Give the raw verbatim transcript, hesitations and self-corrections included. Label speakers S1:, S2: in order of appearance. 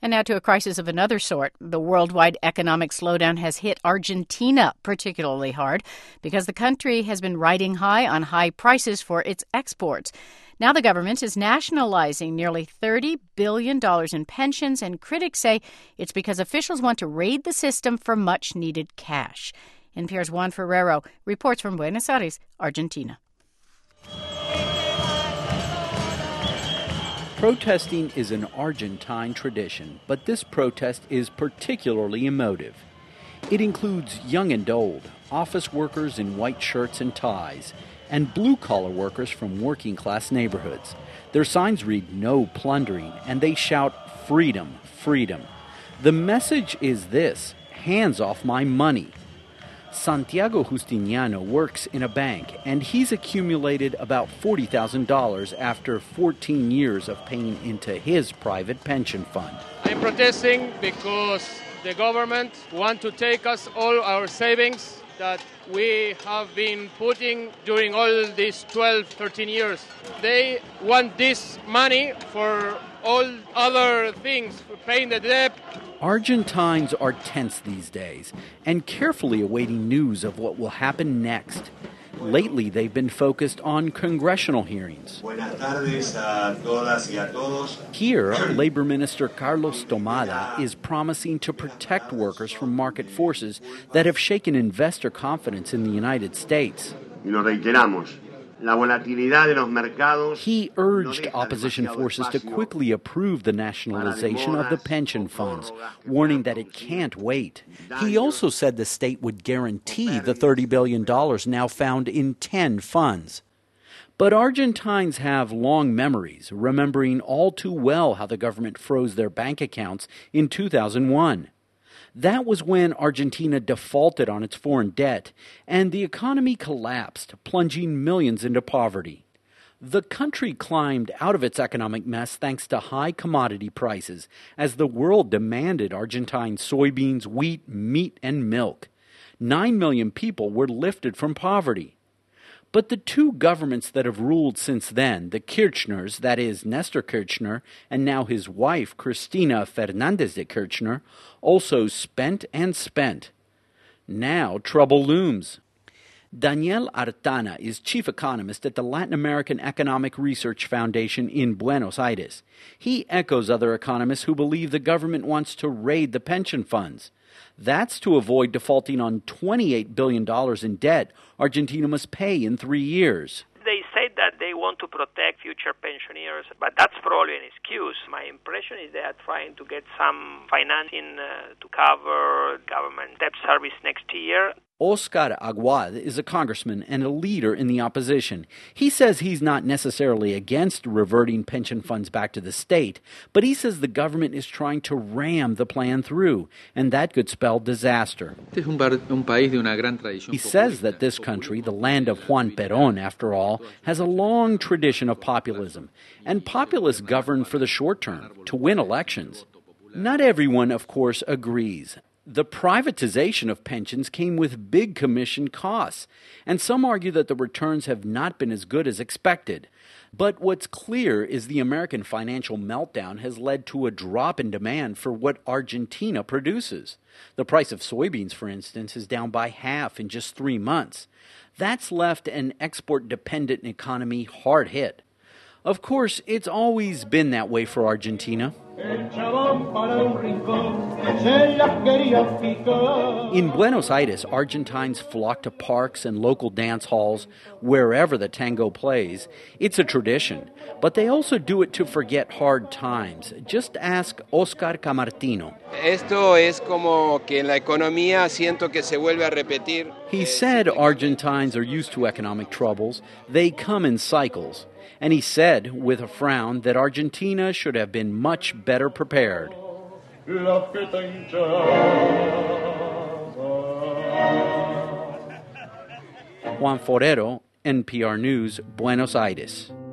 S1: And now to a crisis of another sort. The worldwide economic slowdown has hit Argentina particularly hard because the country has been riding high on high prices for its exports. Now the government is nationalizing nearly thirty billion dollars in pensions, and critics say it's because officials want to raid the system for much-needed cash. N P R's Juan Ferrero reports from Buenos Aires, Argentina.
S2: Protesting is an Argentine tradition, but this protest is particularly emotive. It includes young and old, office workers in white shirts and ties, and blue-collar workers from working-class neighborhoods. Their signs read "No plundering," and they shout "Freedom, freedom." The message is this: hands off my money. Santiago Justiniano works in a bank, and he's accumulated about forty thousand dollars after fourteen years of paying into his private pension fund.
S3: I'm protesting because the government wants to take us all our savings that we have been putting during all these twelve, thirteen years. They want this money for all other things, for paying the debt.
S2: Argentines are tense these days and carefully awaiting news of what will happen next. Lately, they've been focused on congressional hearings. Here, Labor Minister Carlos Tomada is promising to protect workers from market forces that have shaken investor confidence in the United States. He urged opposition forces to quickly approve the nationalization of the pension funds, warning that it can't wait. He also said the state would guarantee the thirty billion dollars now found in ten funds. But Argentines have long memories, remembering all too well how the government froze their bank accounts in two thousand one. That was when Argentina defaulted on its foreign debt, and the economy collapsed, plunging millions into poverty. The country climbed out of its economic mess thanks to high commodity prices, as the world demanded Argentine soybeans, wheat, meat, and milk. Nine million people were lifted from poverty. But the two governments that have ruled since then, the Kirchners, that is, Nestor Kirchner, and now his wife, Cristina Fernandez de Kirchner, also spent and spent. Now trouble looms. Daniel Artana is chief economist at the Latin American Economic Research Foundation in Buenos Aires. He echoes other economists who believe the government wants to raid the pension funds. That's to avoid defaulting on twenty-eight billion dollars in debt Argentina must pay in three years.
S4: They say that they want to protect future pensioners, but that's probably an excuse. My impression is they are trying to get some financing uh, to cover government debt service next year.
S2: Oscar Aguad is a congressman and a leader in the opposition. He says he's not necessarily against reverting pension funds back to the state, but he says the government is trying to ram the plan through, and that could spell disaster. He says that this country, the land of Juan Perón, after all, has a long tradition of populism, and populists govern for the short term, to win elections. Not everyone, of course, agrees. The privatization of pensions came with big commission costs, and some argue that the returns have not been as good as expected. But what's clear is the American financial meltdown has led to a drop in demand for what Argentina produces. The price of soybeans, for instance, is down by half in just three months. That's left an export-dependent economy hard hit. Of course, it's always been that way for Argentina. In Buenos Aires, Argentines flock to parks and local dance halls wherever the tango plays. It's a tradition, but they also do it to forget hard times. Just ask Oscar Camartino.
S5: Esto es como que en la economía siento que se vuelve a repetir.
S2: He said Argentines are used to economic troubles. They come in cycles. And he said, with a frown, that Argentina should have been much better prepared. Juan Ferrero, N P R News, Buenos Aires.